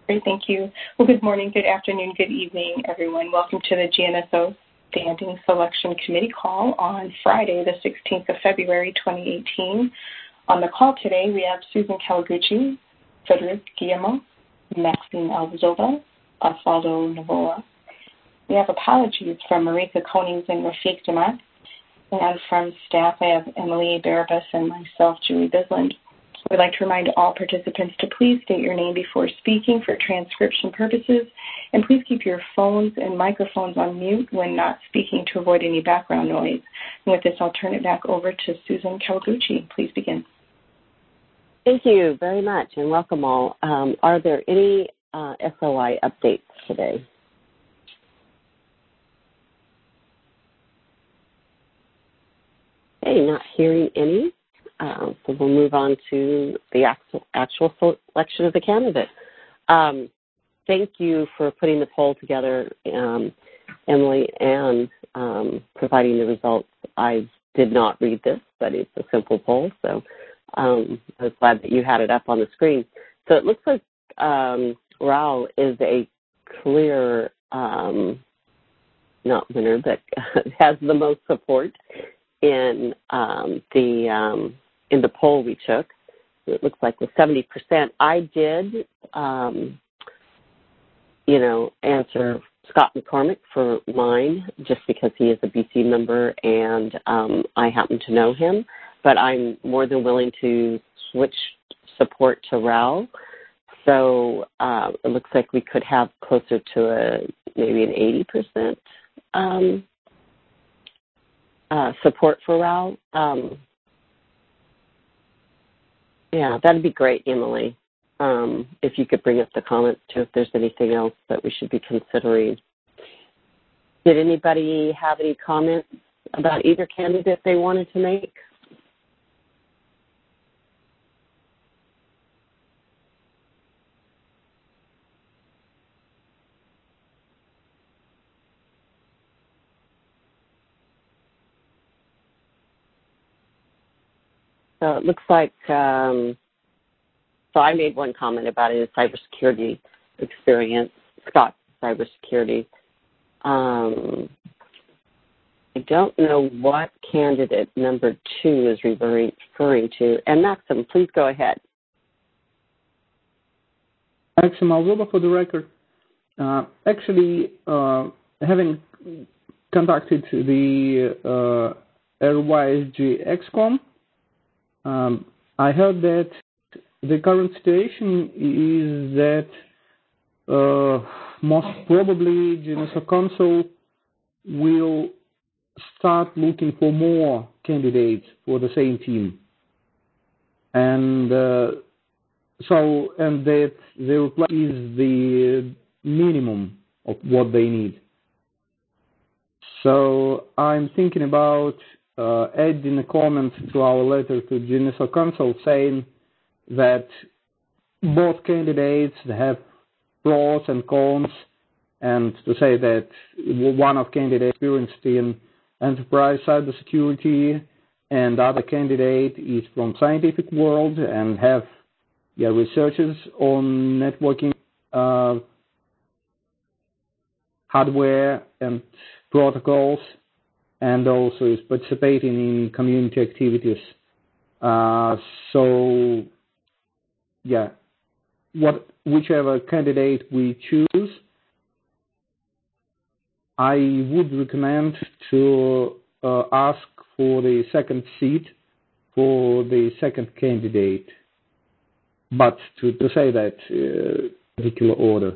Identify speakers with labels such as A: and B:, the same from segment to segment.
A: Great, thank you. Well, good morning, good afternoon, good evening, everyone. Welcome to the GNSO Standing Selection Committee call on Friday, the 16th of February, 2018. On the call today, we have Susan Kawaguchi, Frederick Guillermo, Maxine Alvazova, Osvaldo Novoa. We have apologies from Marika Konings and Rafiq Damat. And from staff, I have Emily Barabas and myself, Julie Bisland. We'd like to remind all participants to please state your name before speaking for transcription purposes, and please keep your phones and microphones on mute when not speaking to avoid any background noise. And with this, I'll turn it back over to Susan Kawaguchi. Please begin.
B: Thank you very much, and welcome all. Are there any SOI updates today? Okay, not hearing any. So we'll move on to the actual selection of the candidate. Thank you for putting the poll together, Emily, and providing the results. I did not read this, but it's a simple poll, so I was glad that you had it up on the screen. So it looks like Raul is a clear, not winner, but has the most support in the poll we took. It looks like with 70%. I did, answer Scott McCormick for mine just because he is a BC member and I happen to know him. But I'm more than willing to switch support to Raul. So it looks like we could have closer to maybe an 80% support for Raul. Yeah, that'd be great, Emily, if you could bring up the comments, too, if there's anything else that we should be considering. Did anybody have any comments about either candidate they wanted to make? So it looks like, so I made one comment about his cybersecurity experience, Scott's cybersecurity. I don't know what candidate number 2 is referring to. And Maxim, please go ahead.
C: Maxim Alvazova for the record. Actually, having contacted the RYSG XCOM, I heard that the current situation is that most probably GNSO Council will start looking for more candidates for the same team. And that the reply is the minimum of what they need. So I'm thinking about adding a comment to our letter to GNSO Council saying that both candidates have pros and cons, and to say that one of candidates experienced in enterprise cybersecurity and the other candidate is from scientific world and have researches on networking hardware and protocols, and also is participating in community activities. Whichever candidate we choose, I would recommend to ask for the second seat for the second candidate, but to say that particular order.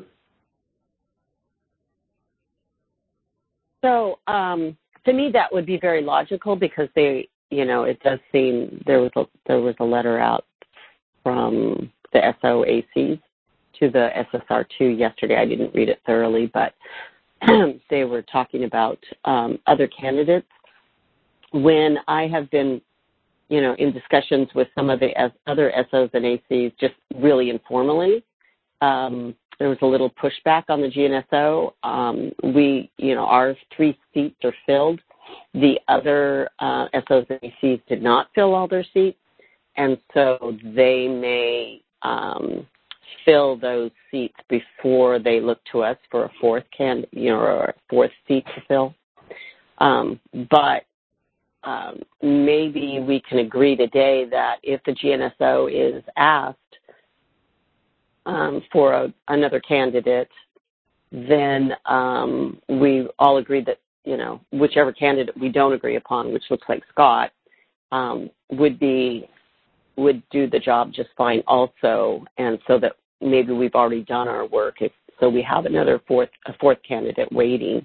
B: So, to me, that would be very logical because it does seem there was a letter out from the SOACs to the SSR2 yesterday. I didn't read it thoroughly, but they were talking about other candidates. When I have been, in discussions with some of the other SOs and ACs, just really informally, there was a little pushback on the GNSO. Our 3 seats are filled. The other SOs and ACs did not fill all their seats, and so they may fill those seats before they look to us for a fourth or a fourth seat to fill. But maybe we can agree today that if the GNSO is asked for another candidate, then we all agree that, whichever candidate we don't agree upon, which looks like Scott, would do the job just fine also, and so that maybe we've already done our work, so we have a fourth candidate waiting,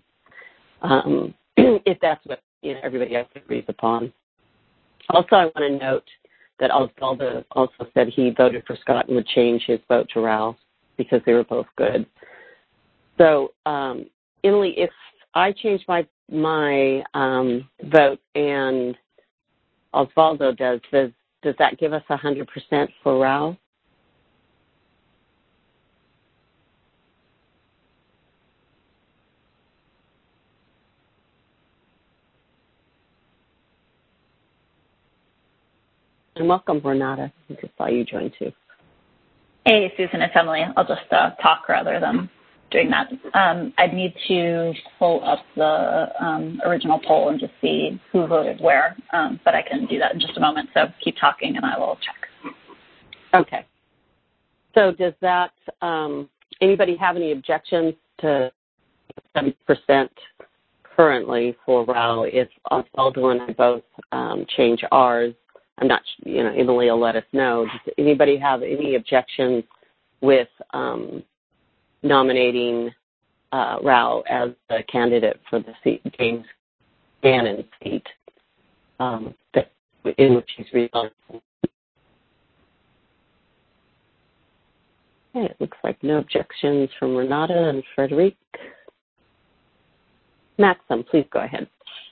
B: if that's what everybody else agrees upon. Also, I want to note that Osvaldo also said he voted for Scott and would change his vote to Ralph because they were both good. So, Emily, if I change my vote and Osvaldo does that give us 100% for Ralph? And welcome, Renata. I just saw you join too.
D: Hey, Susan, it's Emily. I'll just talk rather than doing that. I'd need to pull up the original poll and just see who voted where, but I can do that in just a moment. So keep talking and I will check.
B: Okay. So does that, anybody have any objections to 70% currently for Raul if Osvaldo and I both change ours? I'm not, Emily will let us know. Does anybody have any objections with nominating Raul as the candidate for the seat, James Gannon's seat, in which he's resigned? Okay, it looks like no objections from Renata and Frederic. Maxim, please go ahead.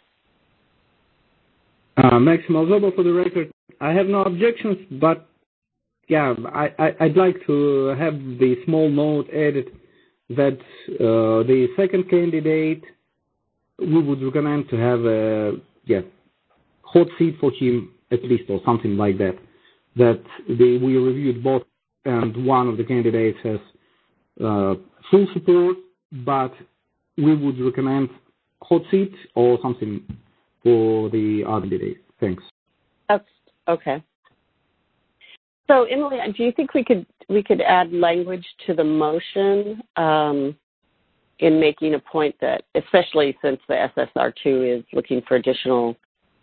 C: Maxim Alzobo for the record. I have no objections, but yeah, I'd like to have the small note added that the second candidate, we would recommend to have a hot seat for him at least, or something like that. That we reviewed both, and one of the candidates has full support, but we would recommend hot seat or something for the other candidate. Thanks.
B: Okay. So, Emily, do you think we could add language to the motion in making a point that, especially since the SSR2 is looking for additional,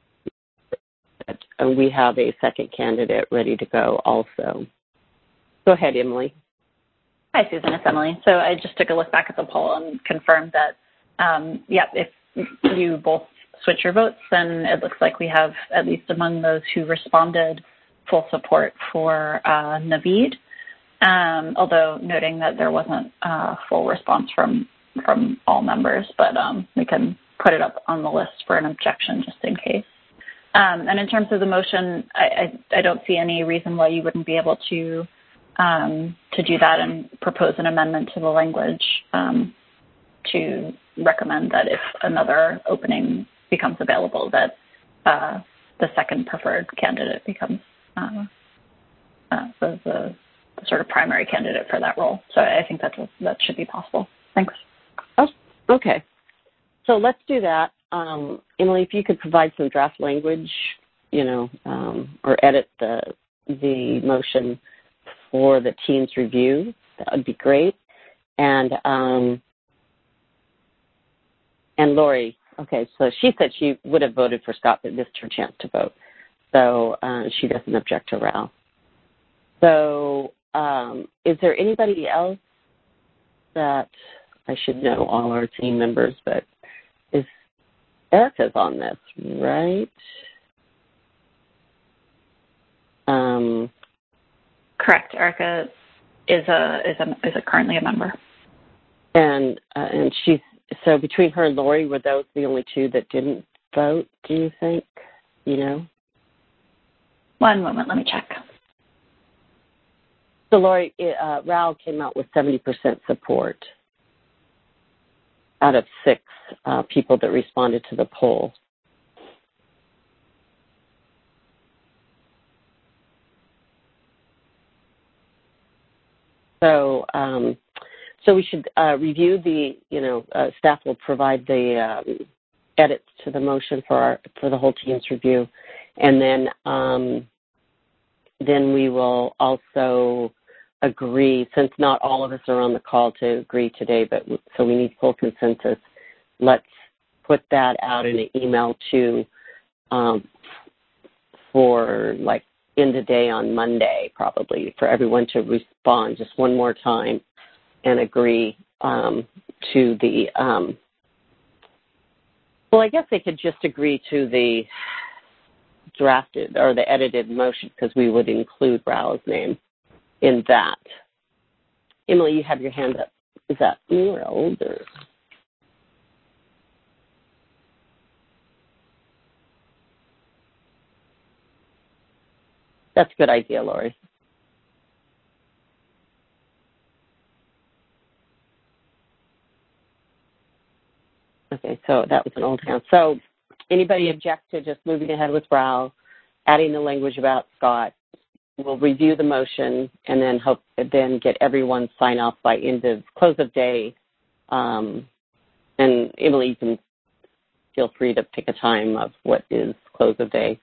B: and we have a second candidate ready to go also? Go ahead, Emily.
D: Hi, Susan. It's Emily. So I just took a look back at the poll and confirmed that, if you both switch your votes, then it looks like we have, at least among those who responded, full support for Naveed, although noting that there wasn't a full response from all members, but we can put it up on the list for an objection just in case. And in terms of the motion, I don't see any reason why you wouldn't be able to do that and propose an amendment to the language to recommend that if another opening becomes available, that the second preferred candidate becomes the sort of primary candidate for that role. So I think that should be possible. Thanks.
B: Oh, okay. So let's do that. Emily, if you could provide some draft language, or edit the motion for the team's review, that would be great. And Lori, okay, so she said she would have voted for Scott, but missed her chance to vote. So she doesn't object to Ralph. So is there anybody else that I should know? All our team members, but is Erica's on this, right?
D: Correct. Erica is currently a member.
B: And she's, so between her and Lori, were those the only two that didn't vote, do you think?
D: One moment, let me check.
B: So Lori, Raul came out with 70% support out of 6 people that responded to the poll. So, so we should review the, staff will provide the edits to the motion for the whole team's review, and then we will also agree, since not all of us are on the call to agree today, but so we need full consensus. Let's put that out in an email to for like end of day on Monday, probably, for everyone to respond just one more time and agree to the, well, I guess they could just agree to the drafted or the edited motion, because we would include Rao's name in that. Emily, you have your hand up. Is that new or old? Or? That's a good idea, Lori. Okay, so that was an old hand. So anybody object to just moving ahead with Rao, adding the language about Scott? We'll review the motion and then get everyone sign off by end of close of day. And Emily, you can feel free to pick a time of what is close of day.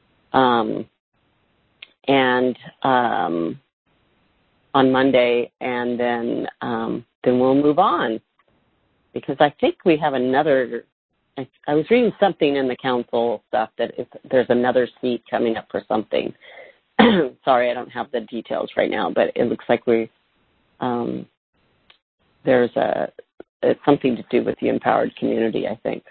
B: On Monday, and then we'll move on, because I think we have another. I was reading something in the council stuff that there's another seat coming up for something. Sorry, I don't have the details right now, but it looks like there's it's something to do with the empowered community, I think.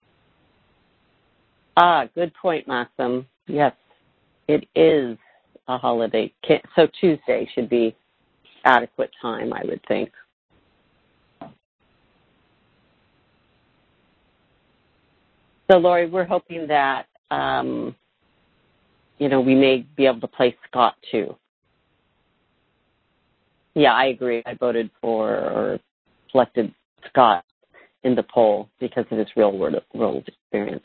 B: Good point, Maxim. Yes, it is a holiday. So Tuesday should be adequate time, I would think. So, Lori, we're hoping that, we may be able to play Scott, too. Yeah, I agree. I voted for or selected Scott in the poll because of his real-world experience.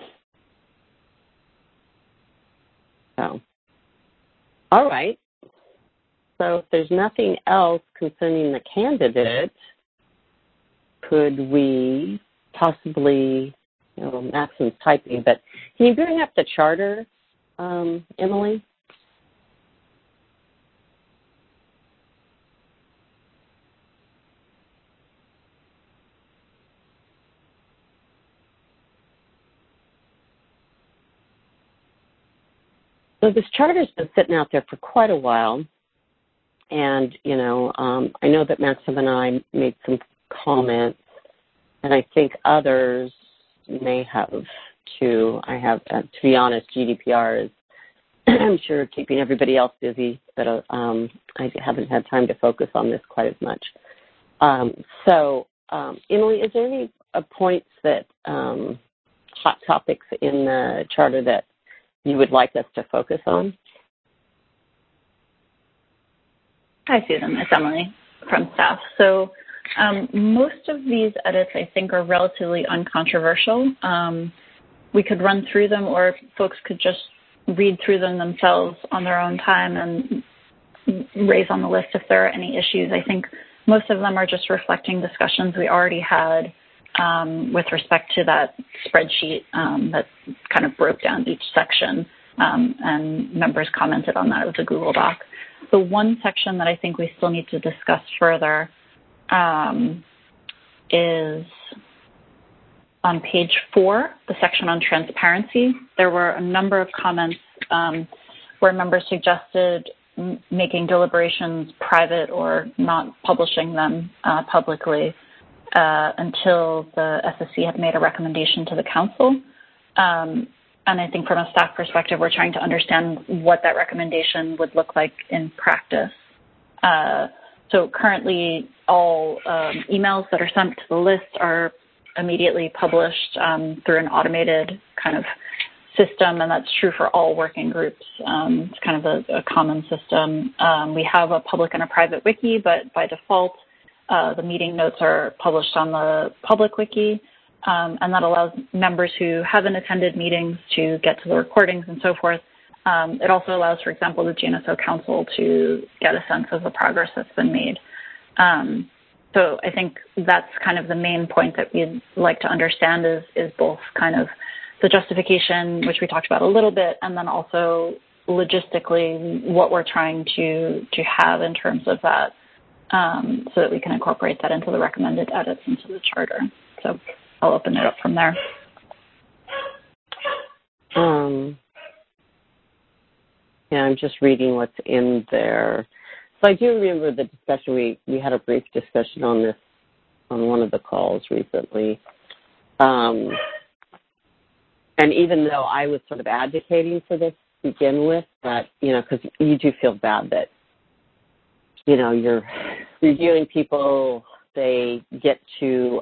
B: So, all right. So if there's nothing else concerning the candidate, could we possibly, Maxim's typing, but can you bring up the charter, Emily? So this charter's been sitting out there for quite a while, and, I know that Maxim and I made some comments, and I think others may have too. I have, to be honest, GDPR is, I'm sure, keeping everybody else busy, but I haven't had time to focus on this quite as much. Emily, is there any points that, hot topics in the charter that you would like us to focus on?
D: Hi, Susan. It's Emily from staff. So most of these edits, I think, are relatively uncontroversial. We could run through them, or folks could just read through them themselves on their own time and raise on the list if there are any issues. I think most of them are just reflecting discussions we already had with respect to that spreadsheet that kind of broke down each section, and members commented on that. It was a Google Doc. The one section that I think we still need to discuss further is on page 4, the section on transparency. There were a number of comments where members suggested making deliberations private or not publishing them publicly until the SSC had made a recommendation to the council. And I think from a staff perspective, we're trying to understand what that recommendation would look like in practice. So currently, all emails that are sent to the list are immediately published through an automated kind of system, and that's true for all working groups. It's kind of a common system. We have a public and a private wiki, but by default, the meeting notes are published on the public wiki, and that allows members who haven't attended meetings to get to the recordings and so forth. It also allows, for example, the GNSO Council to get a sense of the progress that's been made. So I think that's kind of the main point that we'd like to understand is both kind of the justification, which we talked about a little bit, and then also logistically what we're trying to have in terms of that, so that we can incorporate that into the recommended edits into the charter. So I'll open it up from there.
B: Yeah, I'm just reading what's in there. So I do remember the discussion. We had a brief discussion on this on one of the calls recently. And even though I was sort of advocating for this to begin with, but, because you do feel bad that, you're reviewing people, they get to,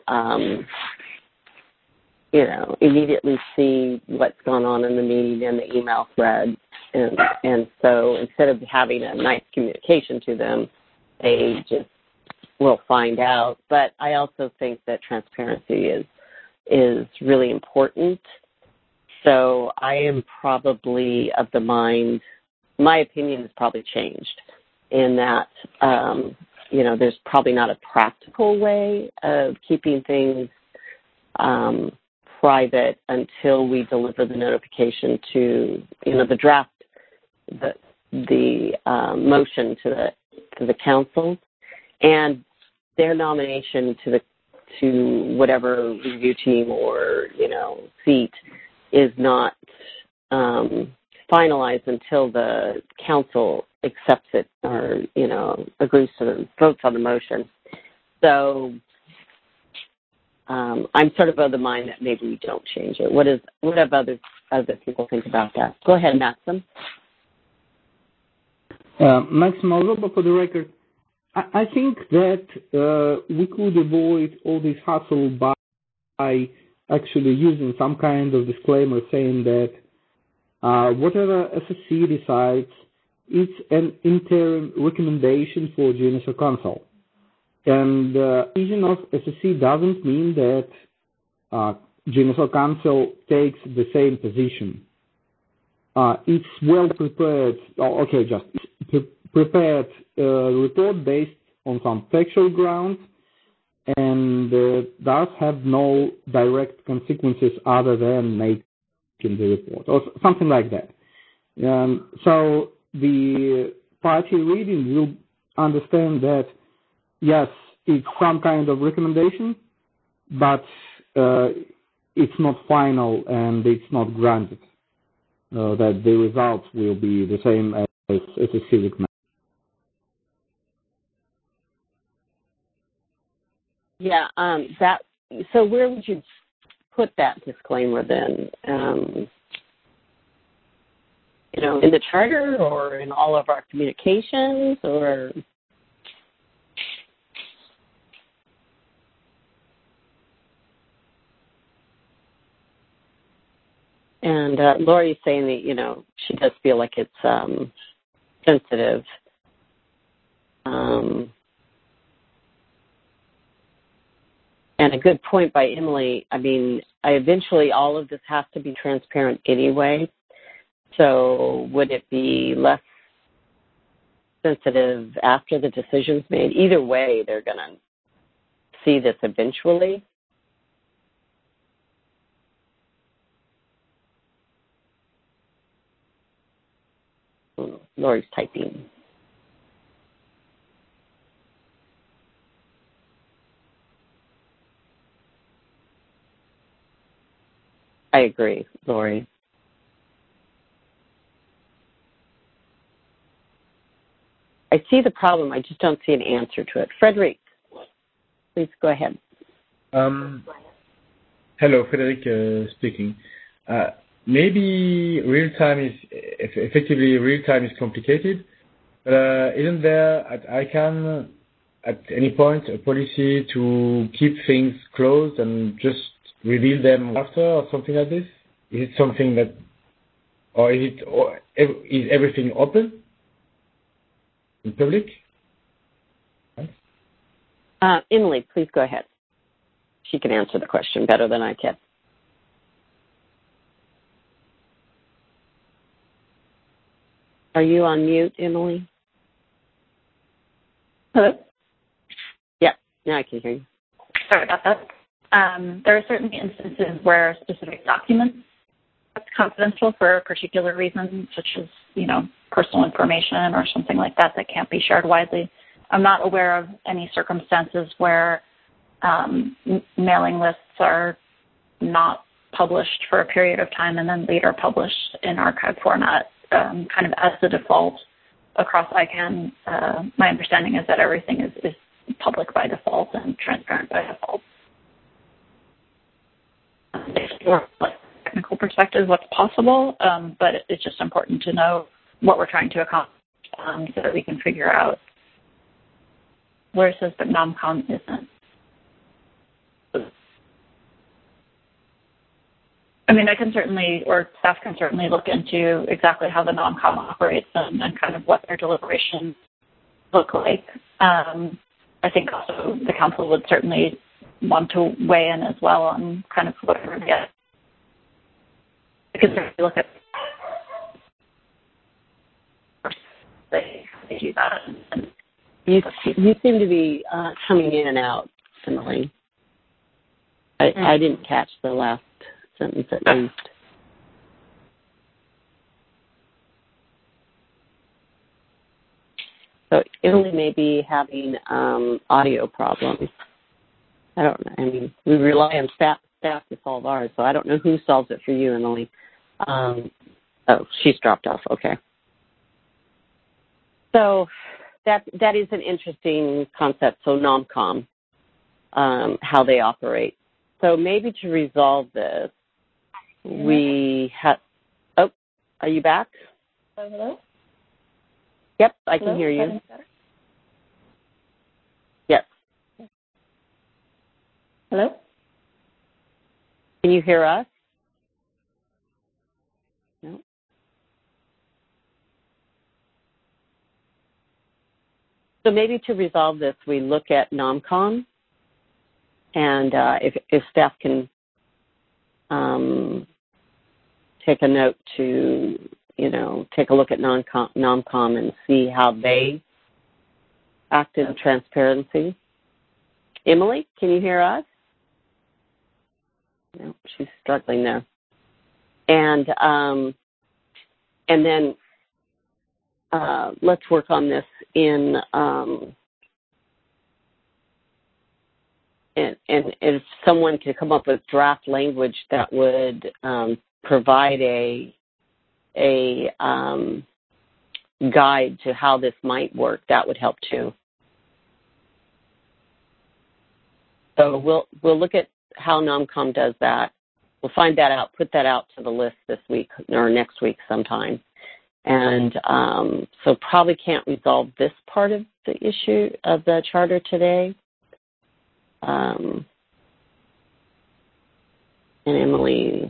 B: immediately see what's going on in the meeting and the email thread. And so instead of having a nice communication to them, they just will find out. But I also think that transparency is really important. So I am probably of the mind, my opinion has probably changed in that, there's probably not a practical way of keeping things private until we deliver the notification to, the draft, the motion to the council, and their nomination to whatever review team or seat is not finalized until the council accepts it or agrees to the votes on the motion. So I'm sort of the mind that maybe we don't change it. What have other people think about that? Go ahead, Maxim.
C: Maxim Alroba, for the record, I think that we could avoid all this hassle by actually using some kind of disclaimer saying that whatever SSC decides, it's an interim recommendation for GNSO Council. And the decision of SSC doesn't mean that GNSO Council takes the same position. It's well prepared, prepared report based on some factual grounds and does have no direct consequences other than making the report or something like that. So the party reading will understand that, yes, it's some kind of recommendation, but it's not final and it's not granted. That the results will be the same as a civic matter.
B: Yeah, so where would you put that disclaimer then? In the charter or in all of our communications or? And Lori is saying that, she does feel like it's sensitive. And a good point by Emily. I mean, eventually all of this has to be transparent anyway. So would it be less sensitive after the decision's made? Either way, they're going to see this eventually. Lori's typing. I agree, Lori. I see the problem. I just don't see an answer to it. Frederic, please go ahead.
E: Hello, Frederic speaking. Maybe effectively real time is complicated, but isn't there at ICANN at any point a policy to keep things closed and just reveal them after or something like this? Is it something that, or is everything open in public?
B: Emily, please go ahead. She can answer the question better than I can. Are you on mute, Emily?
D: Hello?
B: Yeah, now I can hear you.
D: Sorry about that. There are certainly instances where specific documents are confidential for a particular reason, such as, personal information or something like that that can't be shared widely. I'm not aware of any circumstances where mailing lists are not published for a period of time and then later published in archive format, kind of as the default across ICANN. My understanding is that everything is public by default and transparent by default. From a technical perspective, what's possible, but it's just important to know what we're trying to accomplish so that we can figure out where it says that NomCom isn't. I mean, I can certainly, or staff can certainly look into exactly how the NomCom operates and kind of what their deliberations look like. I think also the council would certainly want to weigh in as well on kind of whatever they get. Because if you look at they do that. And
B: you seem to be coming in and out, Emily. I didn't catch the last sentence at least. So Emily may be having audio problems. I don't know. I mean, we rely on staff to solve ours, so I don't know who solves it for you, Emily. She's dropped off. Okay. So that is an interesting concept. So NomCom, how they operate. So maybe to resolve this, we have. Oh, are you back?
D: Hello.
B: Yep, I can hear you. Yes.
D: Hello?
B: Can you hear us? No. So maybe to resolve this, we look at NomCom, and if staff can take a note to, take a look at NomCom and see how they act in transparency. Emily, can you hear us? No, she's struggling there. And then let's work on this in and if someone could come up with draft language that would provide a guide to how this might work, that would help too. So we'll look at how NomCom does that. We'll find that out, put that out to the list this week or next week sometime. And so probably can't resolve this part of the issue of the charter today. And Emily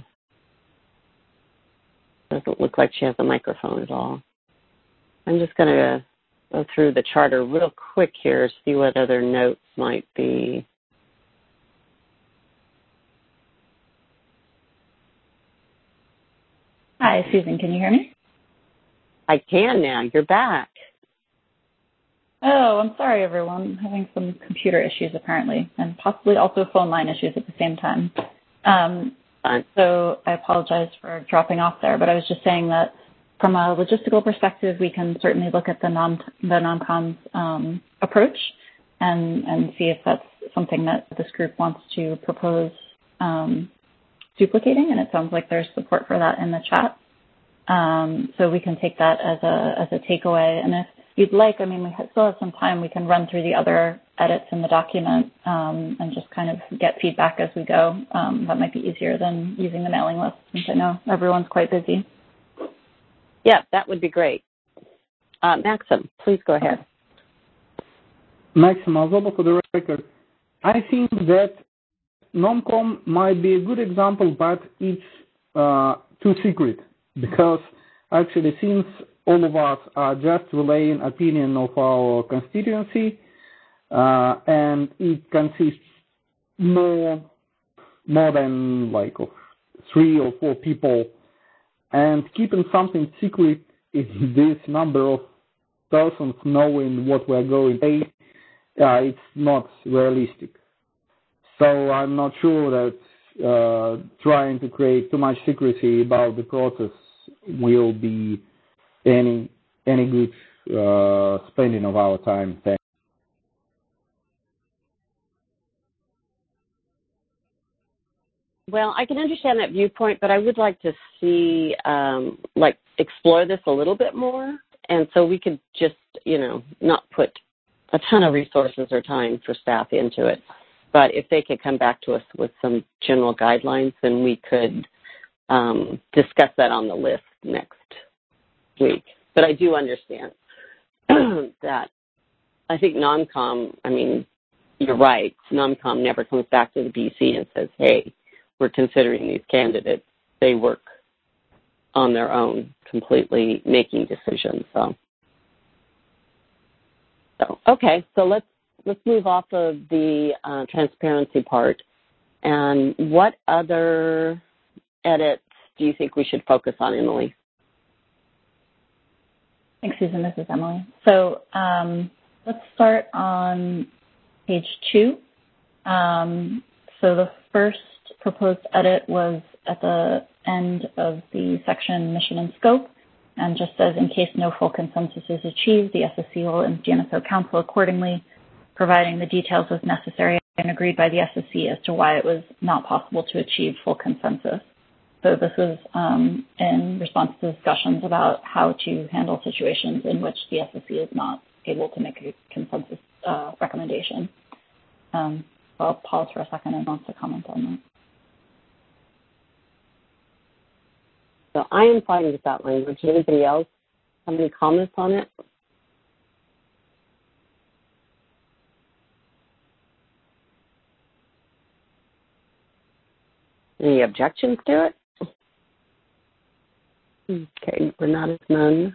B: doesn't look like she has a microphone at all. I'm just going to go through the charter real quick here, see what other notes might be.
D: Hi, Susan, can you hear me?
B: I can now. You're back.
D: Oh, I'm sorry, everyone. I'm having some computer issues, apparently, and possibly also phone line issues at the same time. So I apologize for dropping off there, but I was just saying that from a logistical perspective, we can certainly look at the NomCom's approach and see if that's something that this group wants to propose duplicating, and it sounds like there's support for that in the chat. So we can take that as a takeaway. And if you'd like, I mean, we still have some time. We can run through the other edits in the document and just kind of get feedback as we go. That might be easier than using the mailing list, since I know everyone's quite busy.
B: Yeah, that would be great. Maxim, please go ahead.
C: Maxim Azoba for the record. I think that NomCom might be a good example, but it's too secret, because actually since all of us are just relaying opinion of our constituency, and it consists more than like of 3 or 4 people, and keeping something secret in this number of persons knowing what we're going to say, it's not realistic. So I'm not sure that trying to create too much secrecy about the process will be any good spending of our time. Thanks.
B: Well, I can understand that viewpoint, but I would like to see, explore this a little bit more. And so we could just, not put a ton of resources or time for staff into it. But if they could come back to us with some general guidelines, then we could discuss that on the list next week. But I do understand that I think NOMCOM, you're right, NOMCOM never comes back to the BC and says, hey, we're considering these candidates. They work on their own, completely making decisions. So okay, so let's move off of the transparency part. And what other edits do you think we should focus on, Emily?
D: Thanks, Susan. This is Emily. So let's start on page 2. So the first proposed edit was at the end of the section Mission and Scope, and just says, in case no full consensus is achieved, the SSC will and GNSO Council accordingly, providing the details as necessary and agreed by the SSC as to why it was not possible to achieve full consensus. So this was in response to discussions about how to handle situations in which the SSC is not able to make a consensus recommendation. I'll pause for a second and want to comment on that.
B: So I am fine with that language. Anybody else have any comments on it? Any objections to it? Okay, Renata's none.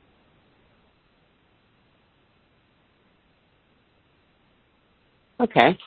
B: Okay.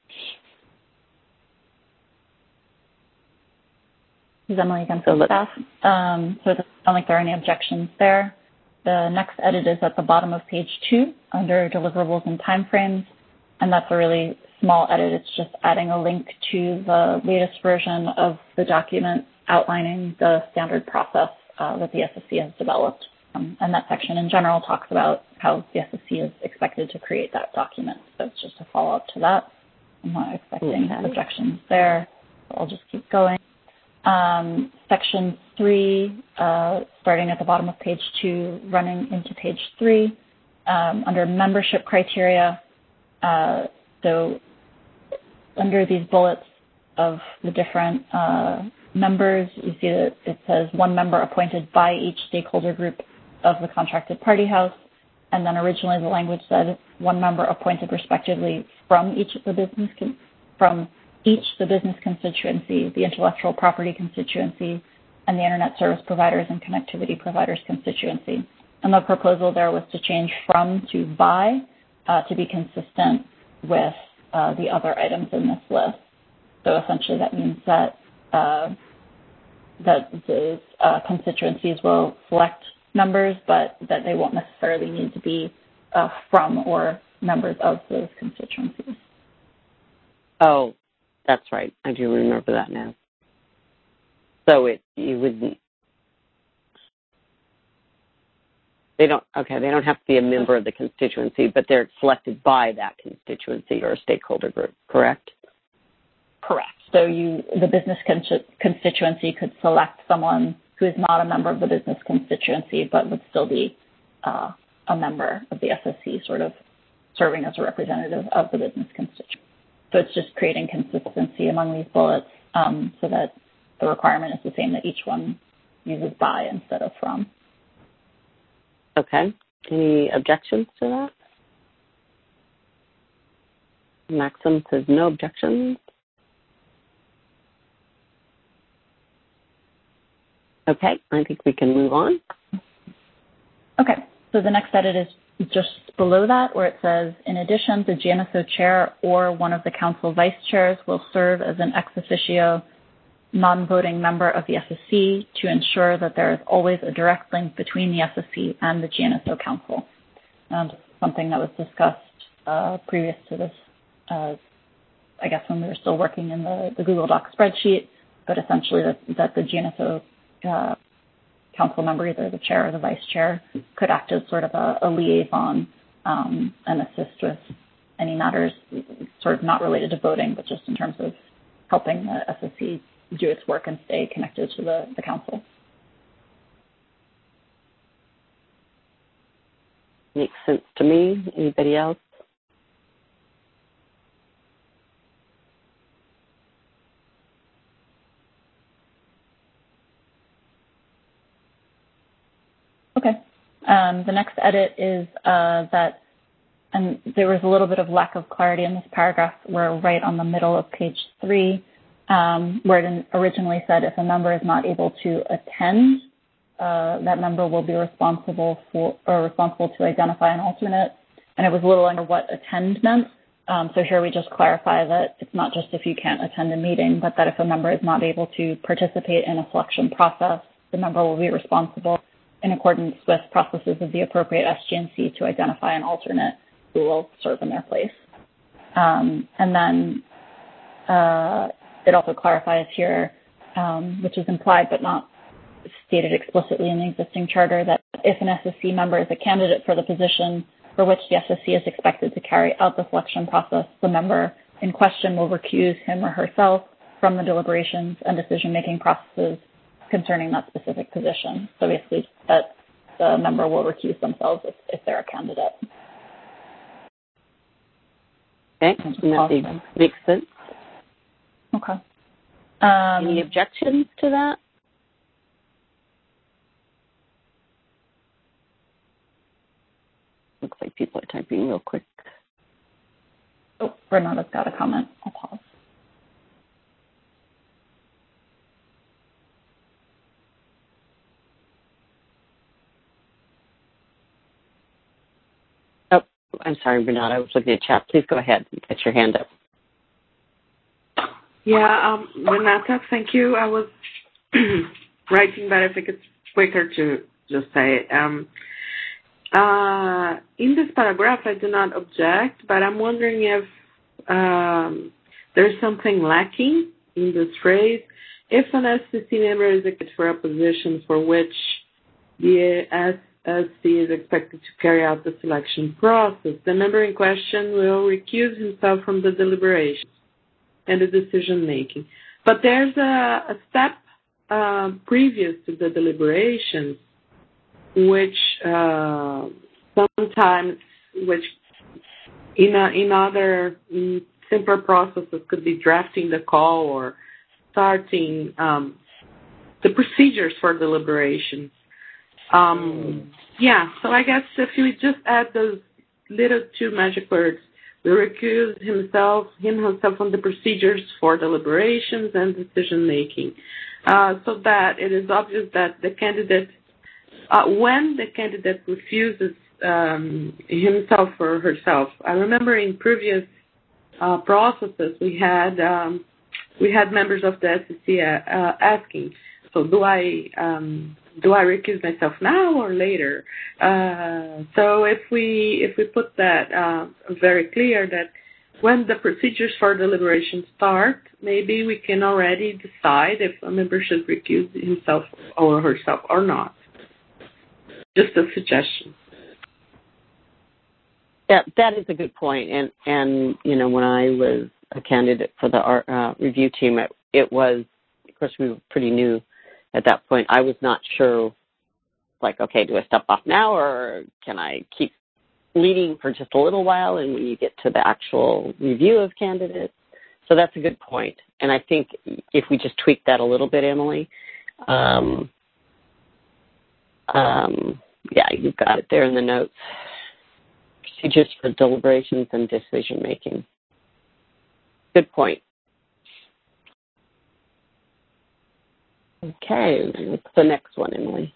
D: This is Emily again from staff. So it doesn't sound like there are any objections there. The next edit is at the bottom of page 2 under deliverables and timeframes, and that's a really small edit. It's just adding a link to the latest version of the document outlining the standard process that the SSC has developed. And that section in general talks about how the SSC is expected to create that document. So it's just a follow-up to that. I'm not expecting objections there. So I'll just keep going. Section 3, starting at the bottom of page 2, running into page 3, under membership criteria. So under these bullets of the different members, you see that it says one member appointed by each stakeholder group of the contracted party house. And then originally the language said one member appointed respectively from each of the business the business constituency, the intellectual property constituency, and the internet service providers and connectivity providers constituency. And the proposal there was to change from to by to be consistent with the other items in this list. So essentially that means that the constituencies will select members, but that they won't necessarily need to be from or members of those constituencies.
B: Oh, that's right. I do remember that now. So they don't have to be a member of the constituency, but they're selected by that constituency or a stakeholder group, correct?
D: Correct. So the business constituency could select someone who is not a member of the business constituency, but would still be a member of the SSC, sort of serving as a representative of the business constituency. So it's just creating consistency among these bullets so that the requirement is the same, that each one uses by instead of from.
B: Okay. Any objections to that? Maxim says no objections. Okay, I think we can move on.
D: Okay, so the next edit is just below that, where it says, in addition, the GNSO chair or one of the council vice chairs will serve as an ex officio non-voting member of the SSC to ensure that there is always a direct link between the SSC and the GNSO Council. Something that was discussed previous to this, I guess when we were still working in the Google Docs spreadsheet, but essentially that the GNSO council member, either the chair or the vice chair, could act as sort of a liaison and assist with any matters sort of not related to voting, but just in terms of helping the SSC do its work and stay connected to the council.
B: Makes sense to me. Anybody else?
D: Okay. The next edit is that, and there was a little bit of lack of clarity in this paragraph. We're right on the middle of page 3, where it originally said if a member is not able to attend, that member will be responsible to identify an alternate. And it was a little unclear what attend meant. So here we just clarify that it's not just if you can't attend a meeting, but that if a member is not able to participate in a selection process, the member will be responsible in accordance with processes of the appropriate SGNC to identify an alternate who will serve in their place. And then it also clarifies here, which is implied but not stated explicitly in the existing charter, that if an SSC member is a candidate for the position for which the SSC is expected to carry out the selection process, the member in question will recuse him or herself from the deliberations and decision-making processes concerning that specific position. So basically that the member will recuse themselves if they're a candidate.
B: Okay, that makes sense.
D: Okay.
B: Any objections to that? Looks like people are typing real quick.
D: Oh, Renata's got a comment. I'll pause.
B: Oh, I'm sorry, Renata. I was looking at chat. Please go ahead. Get your hand up.
F: Yeah, Renata, thank you. I was writing, but I think it's quicker to just say it. In this paragraph, I do not object, but I'm wondering if there's something lacking in this phrase. If an SCC member is elected for a position for which the SSC is expected to carry out the selection process, the member in question will recuse himself from the deliberations and the decision-making. But there's a step previous to the deliberations, which sometimes, which in other simpler processes could be drafting the call or starting the procedures for deliberations. Yeah, so I guess if you just add those little 2 magic words, will recuse himself from the procedures for deliberations and decision-making, so that it is obvious that the candidate, when the candidate refuses himself or herself. I remember in previous processes we had members of the SEC asking, so do I recuse myself now or later? So if we put that very clear that when the procedures for deliberation start, maybe we can already decide if a member should recuse himself or herself or not. Just a suggestion.
B: Yeah, that is a good point. And you know, when I was a candidate for the review team, it was, of course, we were pretty new at that point. I was not sure, like, okay, do I step off now or can I keep leading for just a little while and when you get to the actual review of candidates? So that's a good point. And I think if we just tweak that a little bit, Emily, yeah, you've got it there in the notes. Procedures for deliberations and decision-making. Good point. Okay, what's the next one, Emily?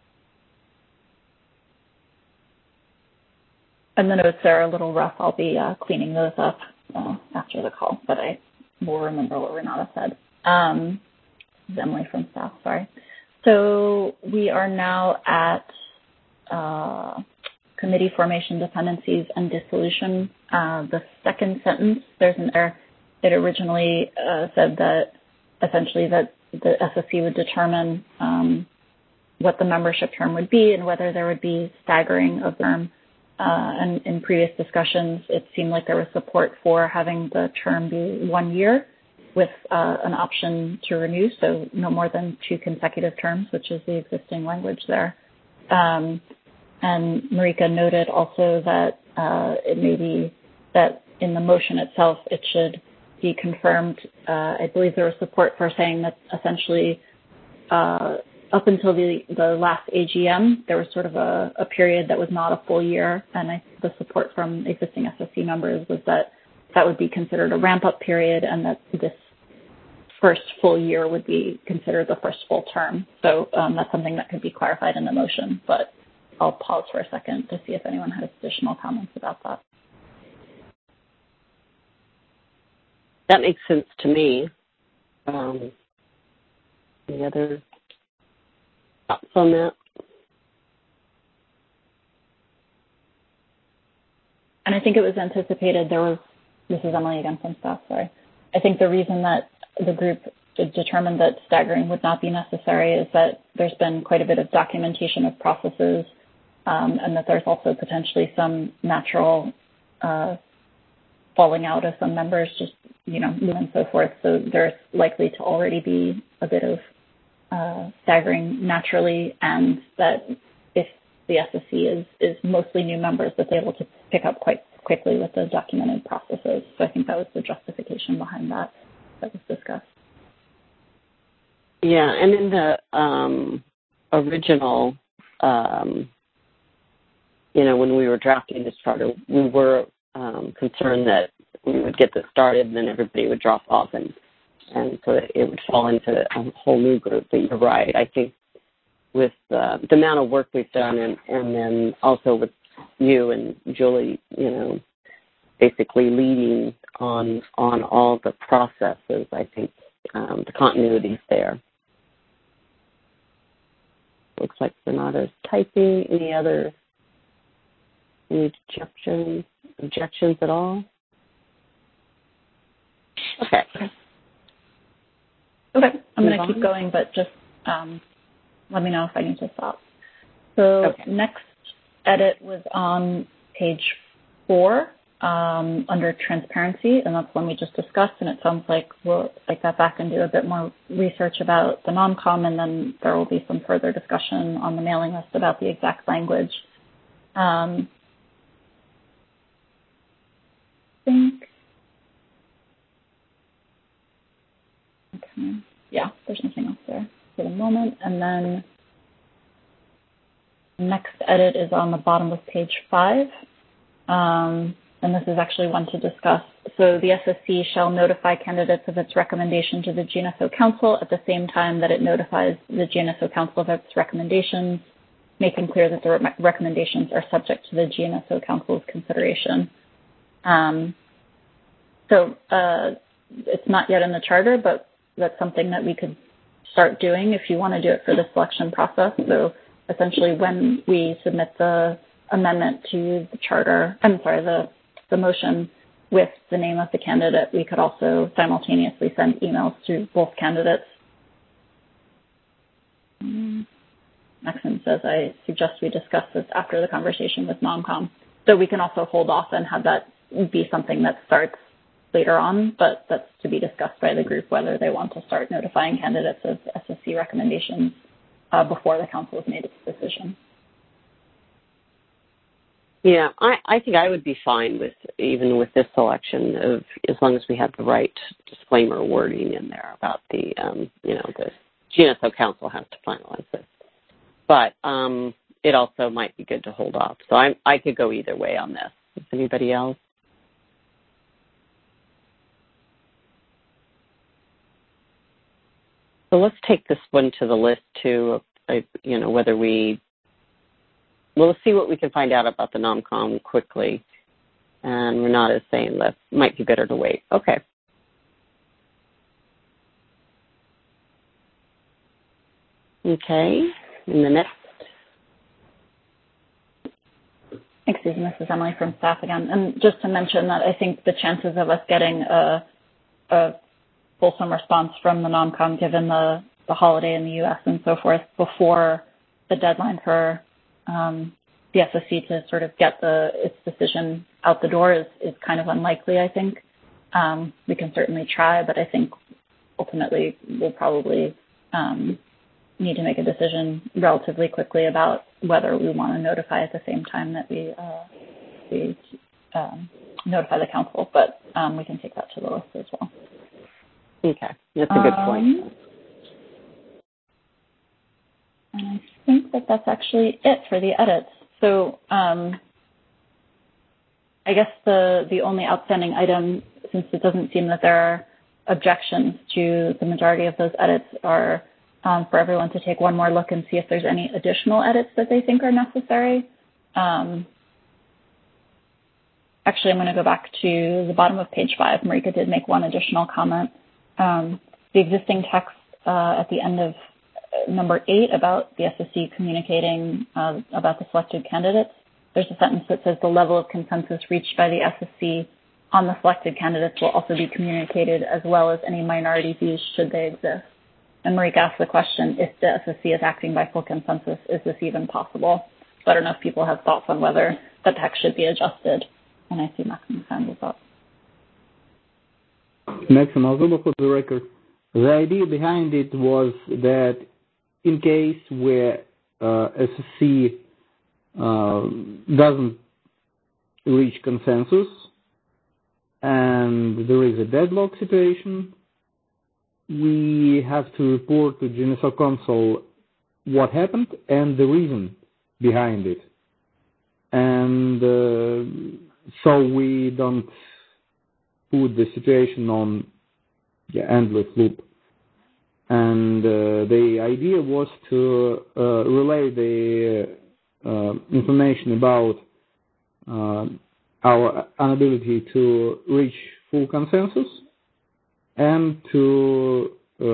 D: And the notes are a little rough. I'll be cleaning those up after the call, but I will remember what Renata said. is Emily from staff, sorry. So we are now at committee formation, dependencies, and dissolution. The second sentence, there's an error. It originally said that essentially that the SSC would determine what the membership term would be and whether there would be staggering of the term. And in previous discussions, it seemed like there was support for having the term be 1 year with an option to renew, so no more than 2 consecutive terms, which is the existing language there. And Marika noted also that it may be that in the motion itself, it should be confirmed. I believe there was support for saying that essentially up until the last AGM, there was sort of a period that was not a full year, and the support from existing SSC members was that that would be considered a ramp-up period and that this first full year would be considered the first full term. So that's something that could be clarified in the motion, but I'll pause for a second to see if anyone has additional comments about that.
B: That makes sense to me. Any other thoughts on that?
D: And I think it was anticipated this is Emily again from staff, sorry. I think the reason that the group determined that staggering would not be necessary is that there's been quite a bit of documentation of processes and that there's also potentially some natural falling out of some members, just, and so forth. So there's likely to already be a bit of staggering naturally, and that if the SSC is mostly new members, that they're able to pick up quite quickly with the documented processes. So I think that was the justification behind that was discussed.
B: Yeah, and in the original, when we were drafting this charter, we were concerned that we would get this started and then everybody would drop off and so it would fall into a whole new group. But you're right. I think with the amount of work we've done and then also with you and Julie, basically leading on all the processes, I think the continuity is there. Looks like Renata's typing. Any objections at all? Okay.
D: Okay, I'm going to keep going, but just let me know if I need to stop. So Next edit was on page 4 under transparency, and that's one we just discussed, and it sounds like we'll take that back and do a bit more research about the non-com, and then there will be some further discussion on the mailing list about the exact language. I think, there's nothing else there for the moment. And then next edit is on the bottom of page 5. And this is actually one to discuss. So the SSC shall notify candidates of its recommendation to the GNSO Council at the same time that it notifies the GNSO Council of its recommendations, making clear that the recommendations are subject to the GNSO Council's consideration. So it's not yet in the charter, but that's something that we could start doing if you want to do it for the selection process. So essentially when we submit the amendment to the charter, the motion with the name of the candidate, we could also simultaneously send emails to both candidates. Maxim says, I suggest we discuss this after the conversation with NOMCOM. So we can also hold off and have that be something that starts later on, but that's to be discussed by the group whether they want to start notifying candidates of SSC recommendations before the council has made its decision.
B: Yeah, I think I would be fine even with this selection of as long as we have the right disclaimer wording in there about the the GNSO Council has to finalize this. But it also might be good to hold off. So I could go either way on this. Is anybody else? So let's take this one to the list too. Whether we'll see what we can find out about the NOMCOM quickly. And Renata is saying that might be better to wait. Okay. Okay. And the next.
D: Thanks, Susan. This is Emily from staff again. And just to mention that I think the chances of us getting a fulsome response from the NOMCOM, given the holiday in the U.S. and so forth, before the deadline for the SSC to sort of get its decision out the door is kind of unlikely, I think. We can certainly try, but I think ultimately we'll probably need to make a decision relatively quickly about whether we want to notify at the same time that we notify the council, but we can take that to the list as well.
B: Okay, that's a good point.
D: And I think that's actually it for the edits. So I guess the only outstanding item, since it doesn't seem that there are objections to the majority of those edits, are for everyone to take one more look and see if there's any additional edits that they think are necessary. Actually, I'm going to go back to the bottom of page 5. Marika did make one additional comment. The existing text at the end of number 8 about the SSC communicating about the selected candidates, there's a sentence that says the level of consensus reached by the SSC on the selected candidates will also be communicated, as well as any minority views should they exist. And Marika asked the question, if the SSC is acting by full consensus, is this even possible? So I don't know if people have thoughts on whether the text should be adjusted. And I see Maxim's hand is up.
C: Maxim, also for the record, the idea behind it was that in case where SSC doesn't reach consensus and there is a deadlock situation, we have to report to GNSO Council what happened and the reason behind it. And so we don't put the situation on the endless loop. And the idea was to relay the information about our inability to reach full consensus and to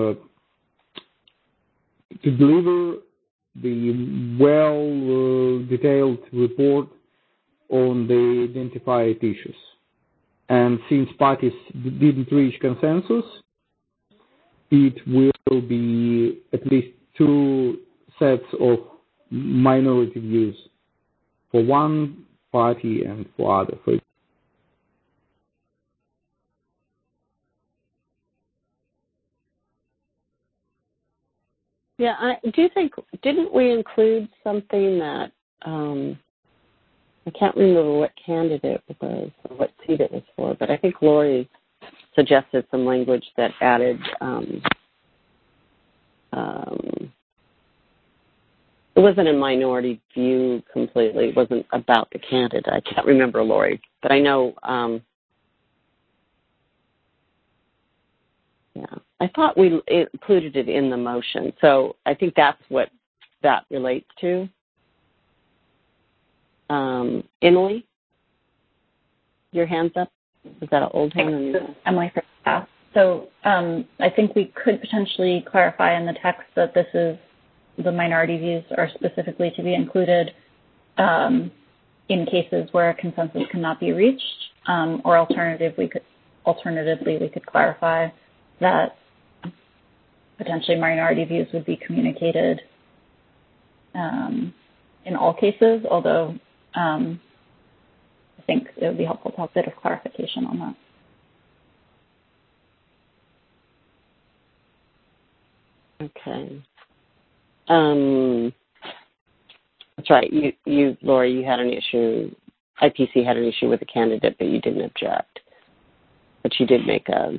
C: deliver the well-detailed report on the identified issues. And since parties didn't reach consensus, it will be at least 2 sets of minority views for one party and for other.
B: Yeah, I do think, didn't we include something that, I can't remember what candidate it was or what seat it was for, but I think Lori suggested some language that added, it wasn't a minority view completely. It wasn't about the candidate. I can't remember, Lori, but I know, I thought we included it in the motion. So I think that's what that relates to. Emily, your hand's up. Is that an old hand?
D: Emily from staff. So I think we could potentially clarify in the text that this is the minority views are specifically to be included in cases where a consensus cannot be reached, or alternatively, we could clarify that potentially minority views would be communicated in all cases, although I think it would be helpful to have a bit of clarification on
B: that. Okay. That's right. You, Lori, you had an issue. IPC had an issue with the candidate, but you didn't object. But you did make a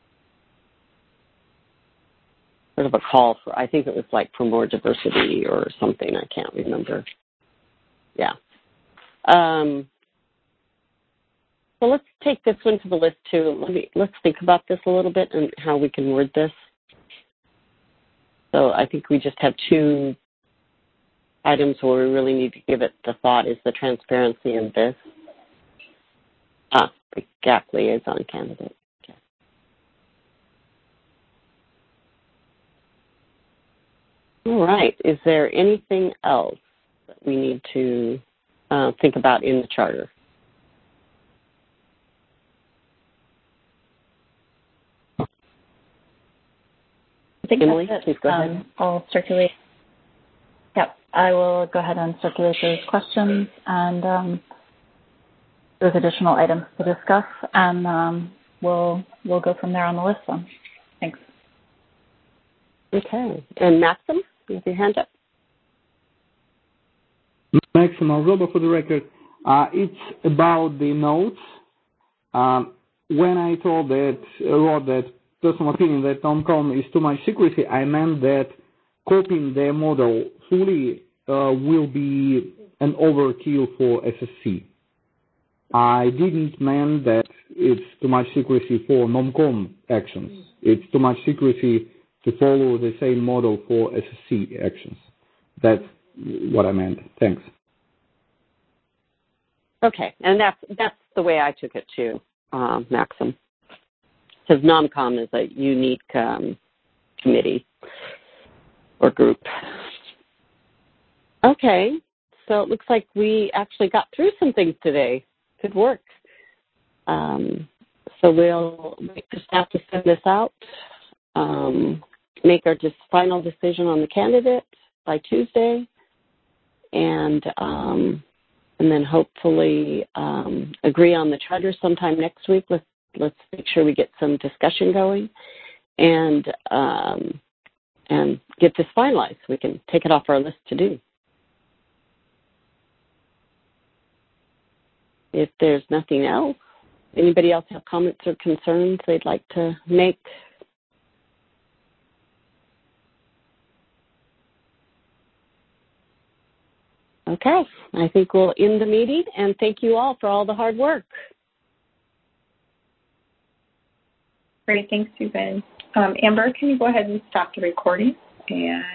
B: sort of a call for, I think it was like for more diversity or something. I can't remember. Yeah. So let's take this one to the list too. Let's think about this a little bit and how we can word this. So I think we just have 2 items where we really need to give it the thought is the transparency in this. The GAC liaison candidate. Okay. All right. right. Is there anything else that we need to think about in the charter?
D: I think
B: Emily,
D: that's it.
B: please go ahead.
D: I'll circulate. Yep, I will go ahead and circulate those questions and those additional items to discuss, and we'll go from there on the list then. Thanks.
B: Okay. And Maxim, you have your hand up.
C: Maxim Alzoba for the record. It's about the notes. When I wrote that personal opinion that NomCom is too much secrecy, I meant that copying their model fully will be an overkill for SSC. I didn't mean that it's too much secrecy for NomCom actions. It's too much secrecy to follow the same model for SSC actions. That's what I meant. Thanks.
B: Okay, and that's the way I took it too, Maxim. Because NomCom is a unique committee or group. Okay, so it looks like we actually got through some things today. Good work. So we'll wait for staff to send this out, make our final decision on the candidate by Tuesday, and then hopefully agree on the charter sometime next week. Let's make sure we get some discussion going and get this finalized so we can take it off our list to do. If there's nothing else, anybody else have comments or concerns they'd like to make? Okay, I think we'll end the meeting, and thank you all for all the hard work.
A: Great, thanks, Susan. Amber, can you go ahead and stop the recording? And